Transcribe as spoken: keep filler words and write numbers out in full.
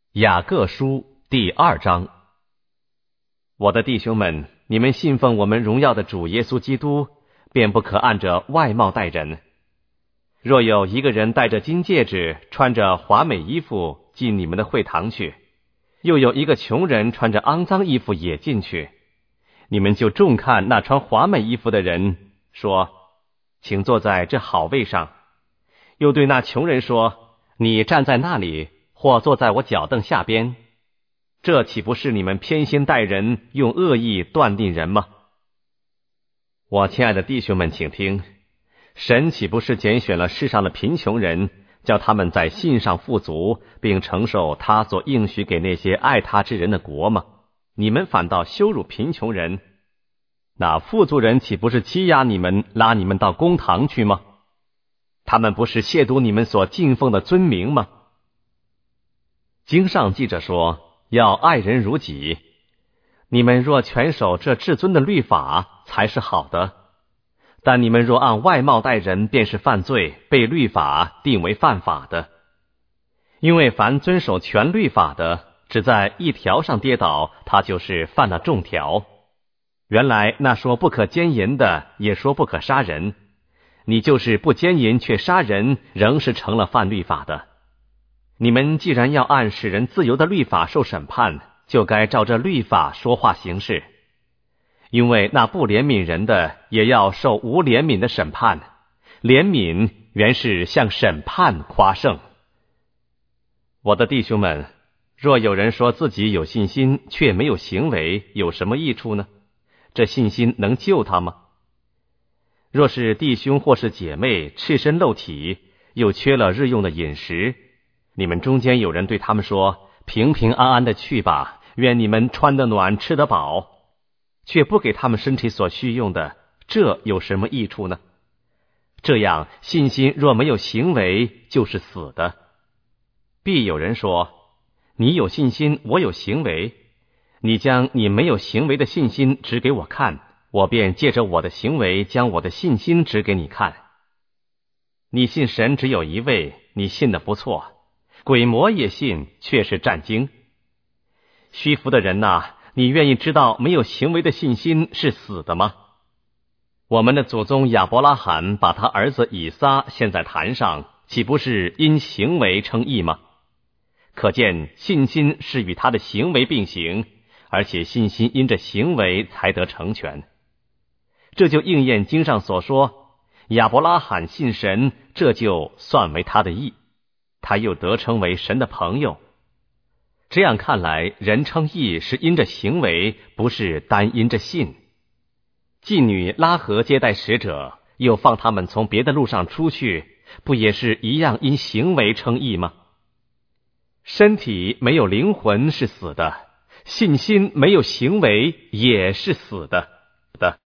雅各书第二章。我的弟兄们，你们信奉我们荣耀的主耶稣基督，便不可按着外貌待人。若有一个人戴着金戒指，穿着华美衣服进你们的会堂去，又有一个穷人穿着肮脏衣服也进去，你们就重看那穿华美衣服的人，说：请坐在这好位上。又对那穷人说：你站在那里，或坐在我脚凳下边，这岂不是你们偏心待人，用恶意断定人吗？我亲爱的弟兄们，请听，神岂不是拣选了世上的贫穷人，叫他们在信上富足，并承受他所应许给那些爱他之人的国吗？你们反倒羞辱贫穷人，那富足人岂不是欺压你们，拉你们到公堂去吗？他们不是亵渎你们所敬奉的尊名吗？经上记着说，要爱人如己。你们若全守这至尊的律法，才是好的。但你们若按外貌待人，便是犯罪，被律法定为犯法的。因为凡遵守全律法的，只在一条上跌倒，他就是犯了众条。原来那说不可奸淫的，也说不可杀人。你就是不奸淫却杀人，仍是成了犯律法的。你们既然要按使人自由的律法受审判，就该照着律法说话行事。因为那不怜悯人的，也要受无怜悯的审判。怜悯原是向审判夸胜。我的弟兄们，若有人说自己有信心，却没有行为，有什么益处呢？这信心能救他吗？若是弟兄或是姐妹赤身露体，又缺了日用的饮食，你们中间有人对他们说：平平安安的去吧，愿你们穿得暖，吃得饱，却不给他们身体所需用的，这有什么益处呢？这样信心若没有行为，就是死的。必有人说：你有信心，我有行为，你将你没有行为的信心指给我看，我便借着我的行为将我的信心指给你看。你信神只有一位，你信得不错，鬼魔也信，却是战惊。虚浮的人哪，你愿意知道没有行为的信心是死的吗？我们的祖宗亚伯拉罕把他儿子以撒献在坛上，岂不是因行为称义吗？可见信心是与他的行为并行，而且信心因着行为才得成全。这就应验经上所说，亚伯拉罕信神，这就算为他的义，他又得称为神的朋友。这样看来，人称义是因着行为，不是单因着信。妓女拉合接待使者，又放他们从别的路上出去，不也是一样因行为称义吗？身体没有灵魂是死的，信心没有行为也是死的。